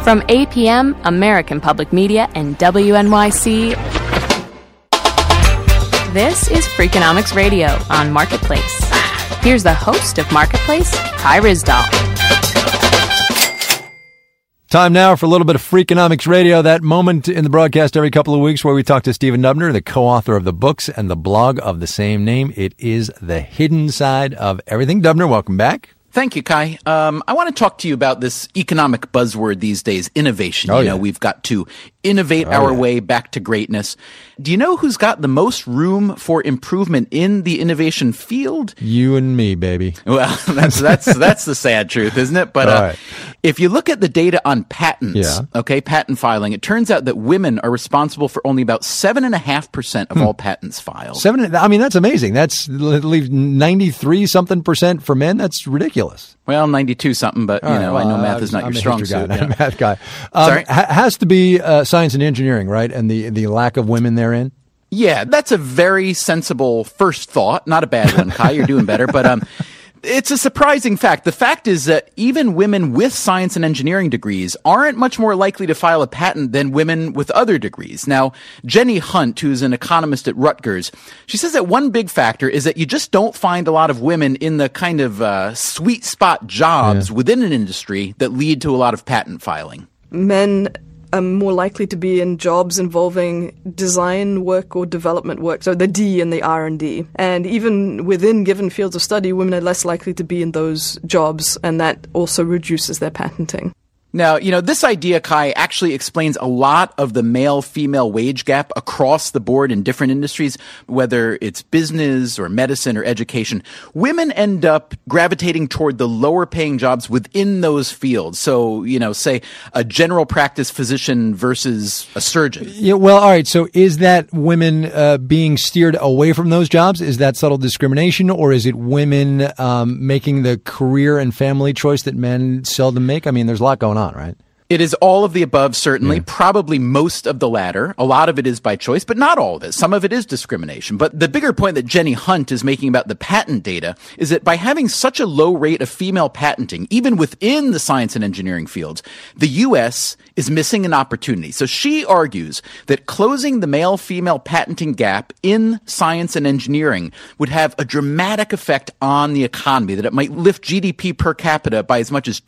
From APM, American Public Media, and WNYC, this is Freakonomics Radio on Marketplace. Here's the host of Marketplace, Kai Ryssdal. Time now for a little bit of Freakonomics Radio, that moment in the broadcast every couple of weeks where we talk to Stephen Dubner, the co-author of the books and the blog of the same name. It is the hidden side of everything. Dubner, welcome back. Thank you, Kai. I want to talk to you about this economic buzzword these days, innovation. We've got to innovate our way back to greatness. Do you know who's got the most room for improvement in the innovation field? You and me, baby. Well, that's the sad truth, isn't it? But if you look at the data on patents, patent filing, it turns out that women are responsible for only about 7.5% of all patents filed. That's amazing. That's leaves 93-something% for men. That's ridiculous. Well, 92 something, but I know math is not your strong suit. I'm a math guy. Sorry? Has to be science and engineering, right? And the lack of women therein. Yeah, that's a very sensible first thought. Not a bad one, Kai. You're doing better, but it's a surprising fact. The fact is that even women with science and engineering degrees aren't much more likely to file a patent than women with other degrees. Now, Jenny Hunt, who's an economist at Rutgers, she says that one big factor is that you just don't find a lot of women in the kind of sweet spot jobs within an industry that lead to a lot of patent filing. Men are more likely to be in jobs involving design work or development work, so the D and the R&D. And even within given fields of study, women are less likely to be in those jobs, and that also reduces their patenting. Now, this idea, Kai, actually explains a lot of the male-female wage gap across the board in different industries, whether it's business or medicine or education. Women end up gravitating toward the lower-paying jobs within those fields. So, say a general practice physician versus a surgeon. Yeah, well, all right. So is that women being steered away from those jobs? Is that subtle discrimination, or is it women making the career and family choice that men seldom make? I mean, there's a lot going on, right? It is all of the above, certainly. Probably most of the latter. A lot of it is by choice, but not all of it. Some of it is discrimination. But the bigger point that Jenny Hunt is making about the patent data is that by having such a low rate of female patenting, even within the science and engineering fields, the U.S. is missing an opportunity. So she argues that closing the male-female patenting gap in science and engineering would have a dramatic effect on the economy, that it might lift GDP per capita by as much as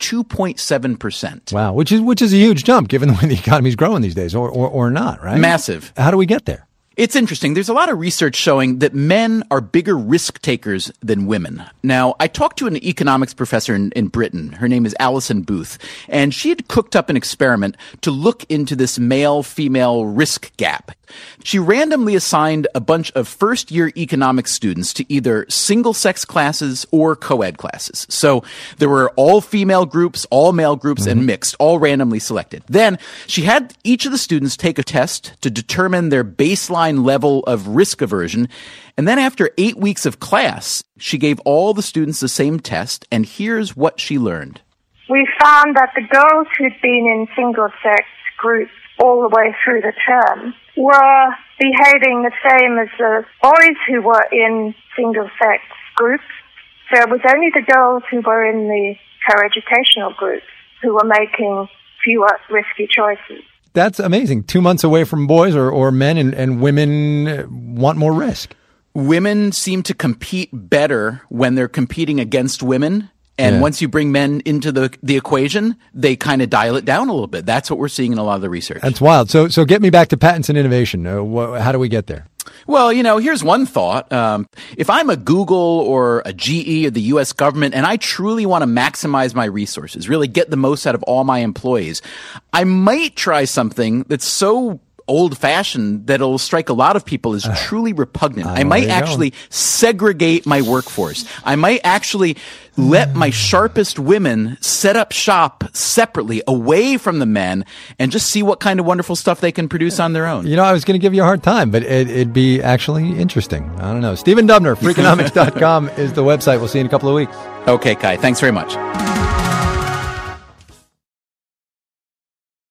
2.7%. Wow, which is a huge jump given the way the economy's growing these days, or not, right? Massive. How do we get there? It's interesting. There's a lot of research showing that men are bigger risk takers than women. Now, I talked to an economics professor in Britain. Her name is Alison Booth, and she had cooked up an experiment to look into this male-female risk gap. She randomly assigned a bunch of first-year economics students to either single-sex classes or co-ed classes. So there were all-female groups, all-male groups, and mixed, all randomly selected. Then she had each of the students take a test to determine their baseline level of risk aversion. And then after 8 weeks of class, she gave all the students the same test, and here's what she learned. We found that the girls who'd been in single-sex groups all the way through the term were behaving the same as the boys who were in single-sex groups. So it was only the girls who were in the co-educational groups who were making fewer risky choices. That's amazing. 2 months away from boys or men, and women want more risk. Women seem to compete better when they're competing against women. And once you bring men into the equation, they kind of dial it down a little bit. That's what we're seeing in a lot of the research. That's wild. So get me back to patents and innovation. How do we get there? Well, here's one thought. If I'm a Google or a GE or the U.S. government and I truly want to maximize my resources, really get the most out of all my employees, I might try something that's so old-fashioned that it'll strike a lot of people as truly repugnant. I might actually segregate my workforce. I might actually let my sharpest women set up shop separately away from the men and just see what kind of wonderful stuff they can produce on their own. I was going to give you a hard time, but it'd be actually interesting. I don't know. Stephen Dubner, Freakonomics.com is the website. We'll see you in a couple of weeks. Okay, Kai. Thanks very much.